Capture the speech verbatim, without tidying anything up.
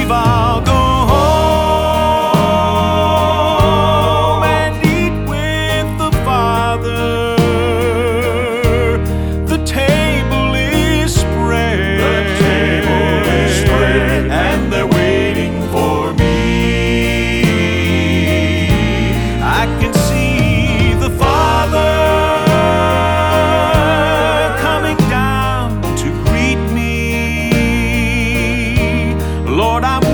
leave, I'll go home and eat with the Father. The table is spread. The table is spread, and they're waiting for me. I can see the Father coming down to greet me. Lord, I'm